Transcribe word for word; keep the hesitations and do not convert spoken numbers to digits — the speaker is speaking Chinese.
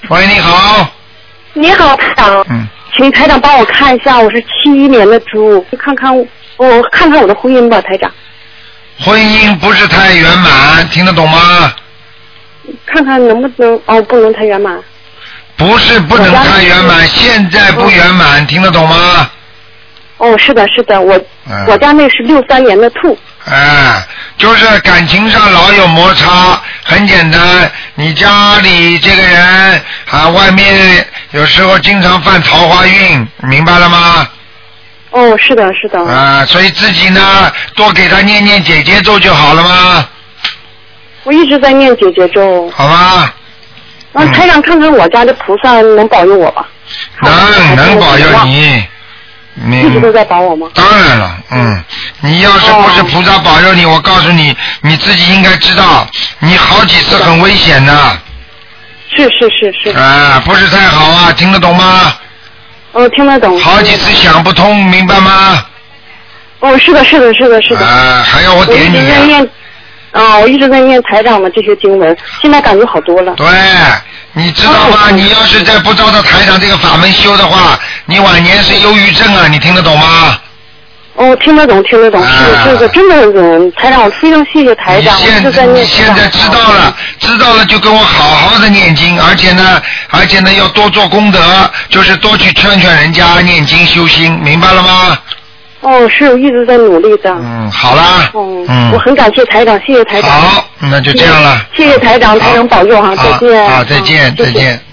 喂，你好。 你好，台长。 嗯。 请台长帮我看一下，我是七一年的猪，看看我看看我的婚姻吧，台长。 婚姻不是太圆满，听得懂吗？ 看看能不能哦，不能太圆满。 不是不能太圆满，现在不圆满，听得懂吗？ 哦，是的，是的，我、嗯、我家那是六三年的兔。 哎，就是感情上老有摩擦，很简单，你家里这个人啊，外面有时候经常犯桃花运，明白了吗？ 哦，是的，是的。 啊，所以自己呢，多给他念念姐姐咒就好了吗？ 我一直在念姐姐咒。 好吧。 那台长看看我家的菩萨能保佑我吧？ 能能保佑你。你一直都在保我吗？ 当然了，嗯，你要是不是菩萨保佑你，哦、我告诉你，你自己应该知道，你好几次很危险的。 是是是是。 啊，不是太好啊，听得懂吗？ 哦，听得懂。 好几次想不通，明白吗？ 哦，是的，是的，是的，是的。 啊，还要我点你、啊？ 我一直在念，啊，我一直在念台长的这些经文，现在感觉好多了。 对。你知道吗？哦、你要是再不照着台长这个法门修的话，你晚年是忧郁症啊！你听得懂吗？ 哦，听得懂，听得懂，啊、是这个真的，嗯，台长，我非常谢谢台长。 你现在你现在知道了，知道了就跟我好好的念经，而且呢，而且呢要多做功德，就是多去劝劝人家念经修心，明白了吗？ 哦，是我一直在努力的。 嗯，好啦。 嗯，嗯我很感谢台长，谢谢台长。 好，那就这样了。 谢谢台长，台长保佑哈，再见。 好，再见，再见。